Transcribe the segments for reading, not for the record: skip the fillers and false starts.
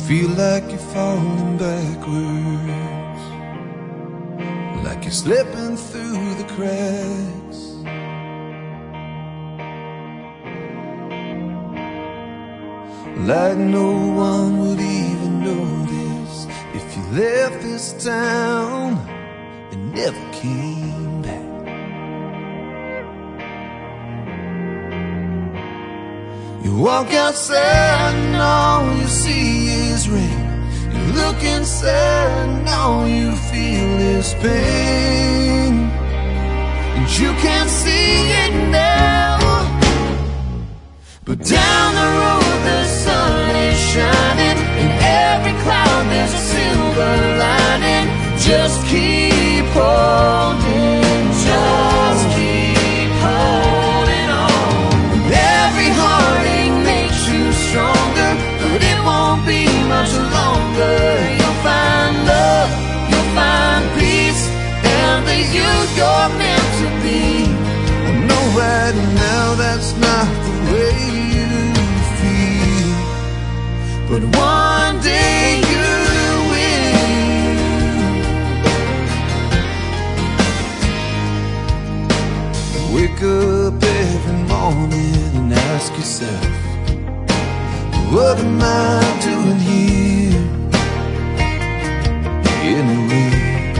feel like you're falling backwards, like you're slipping through the cracks. Like no one would even notice if you left this town and never came back. You walk outside and all you see is rain. You look inside and all you feel is pain. And you can't see it now, but down the road the sun is shining. In every cloud there's a silver lining. Just keep holding, just keep holding on. Every heartache makes you stronger, but it won't be much longer. You'll find love, you'll find peace, and the you you're meant to be. I know right now that's not the way you feel, but one day you will. Wake up every morning and ask yourself, what am I doing here anyway?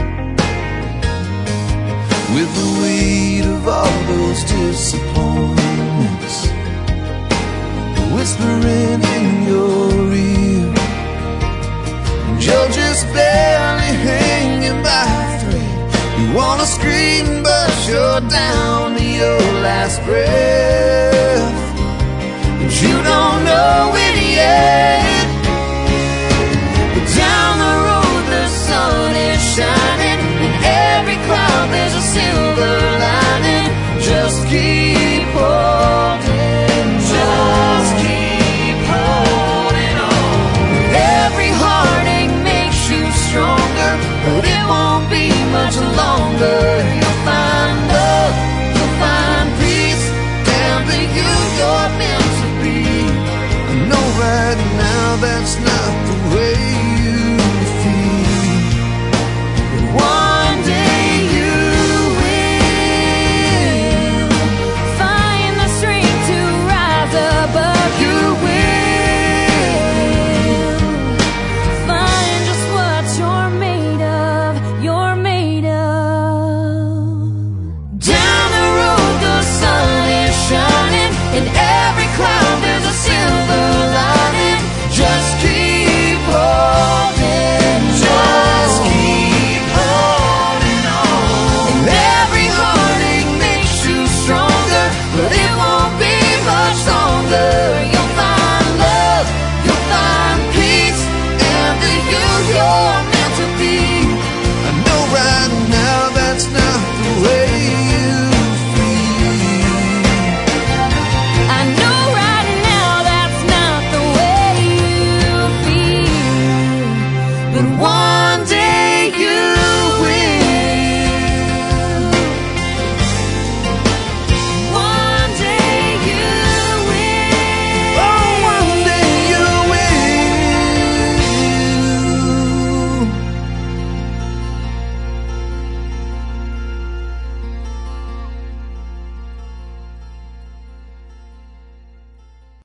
With the weight of all those disappointments whispering in your ear, and you're just barely hanging by a thread. You wanna scream but you're down to your last breath, and you don't know it yet.